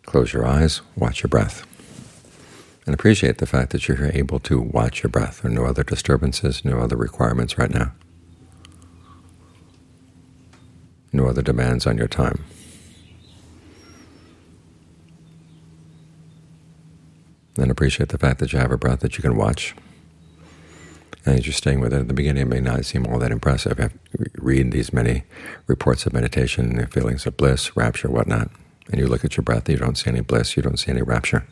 Close your eyes, watch your breath, and appreciate the fact that you're able to watch your breath. There are no other disturbances, no other requirements right now, no other demands on your time. Then appreciate the fact that you have a breath that you can watch. And as you're staying with it, at the beginning it may not seem all that impressive. You read these many reports of meditation and feelings of bliss, rapture, whatnot, and you look at your breath, you don't see any bliss, you don't see any rapture.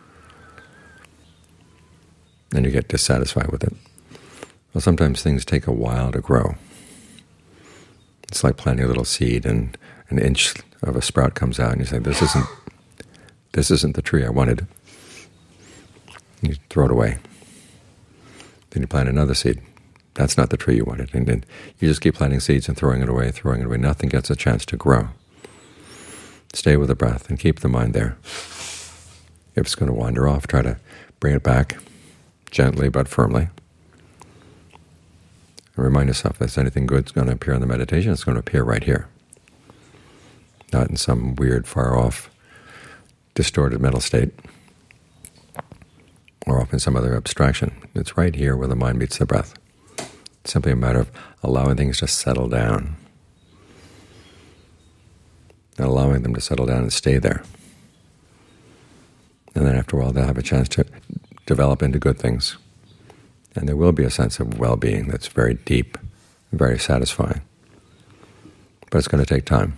Then you get dissatisfied with it. Well, sometimes things take a while to grow. It's like planting a little seed, and an inch of a sprout comes out, and you say, this isn't the tree I wanted. You throw it away. Then you plant another seed. That's not the tree you wanted. And then you just keep planting seeds and throwing it away, throwing it away. Nothing gets a chance to grow. Stay with the breath and keep the mind there. If it's going to wander off, try to bring it back gently but firmly. And remind yourself if there's anything good that's going to appear in the meditation, it's going to appear right here, not in some weird, far-off, distorted mental state, or off in some other abstraction. It's right here where the mind meets the breath. It's simply a matter of allowing things to settle down, and allowing them to settle down and stay there. And then after a while they'll have a chance to develop into good things. And there will be a sense of well-being that's very deep, very satisfying. But it's going to take time.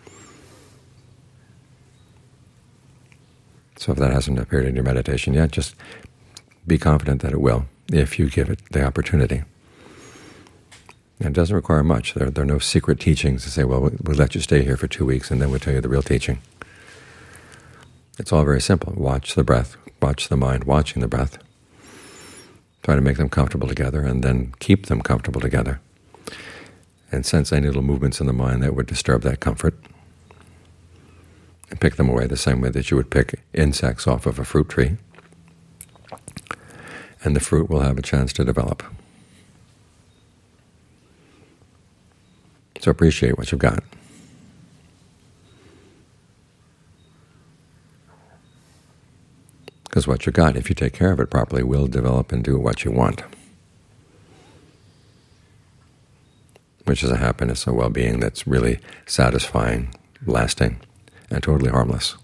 So if that hasn't appeared in your meditation yet, just be confident that it will, if you give it the opportunity. And it doesn't require much. There are no secret teachings to say, well, we'll let you stay here for 2 weeks and then we'll tell you the real teaching. It's all very simple. Watch the breath, watch the mind watching the breath. Try to make them comfortable together and then keep them comfortable together. And sense any little movements in the mind that would disturb that comfort. And pick them away the same way that you would pick insects off of a fruit tree. And the fruit will have a chance to develop. So appreciate what you've got. Because what you got, if you take care of it properly, will develop into what you want, which is a happiness, a well-being that's really satisfying, lasting, and totally harmless.